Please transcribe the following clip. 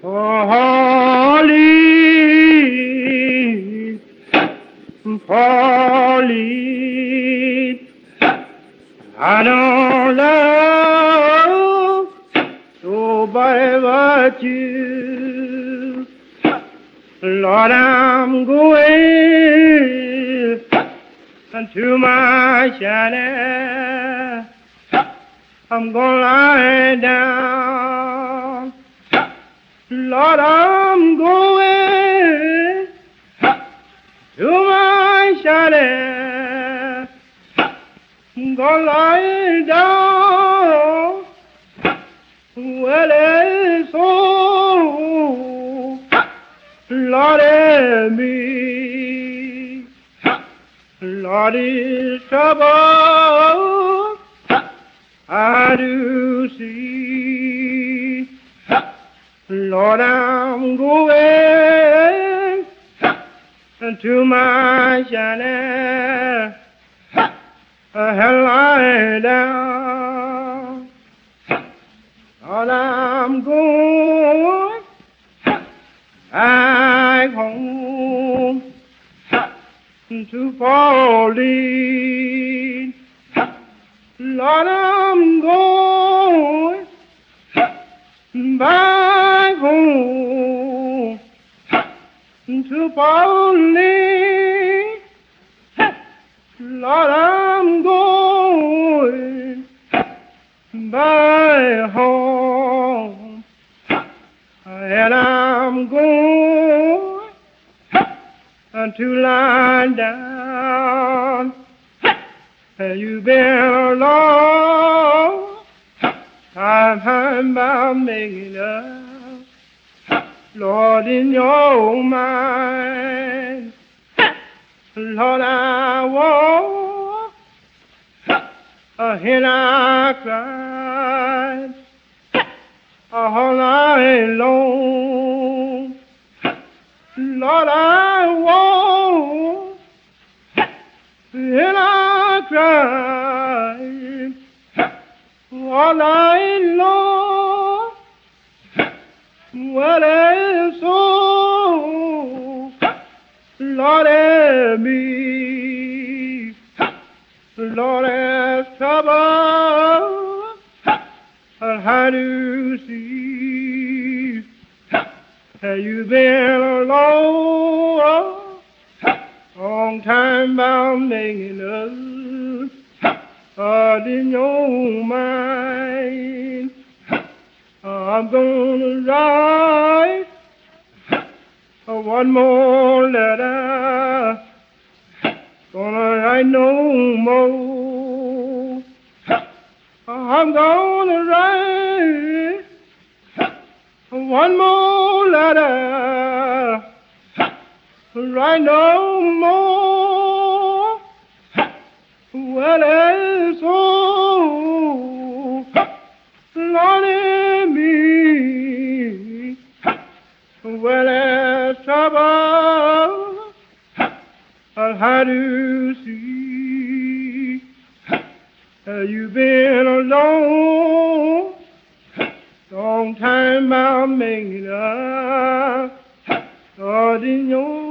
Pauline, Pauline, I don't love nobody but you. Lord, I'm going to my Shannon. I'm gonna lie down. Lord, I'm going to my Shannon. I'm gonna lie down. Well, it's so Lord, me. Lord, is trouble I do see. Lord, I'm going to my Shannon and lie down. Lord, I'm going back home to Pauline. Lord, I'm going back home to Pauline. Lord, I'm going back home, and I'm going to lie down. You've been a long time about making up, Lord, in your mind. Lord, I walk, and I cried all night long. Lord, I walk, and I cried all night long. Well, it's so, Lord, me. Lord, has trouble I do see. You've been a long time about making up, in your mind. I'm gonna write one more letter. Gonna write no more. I'm gonna write one more letter. Write no more. Well, it's so lonely me. Well, it's trouble I do see. You've been a long time about making up, Lord, in your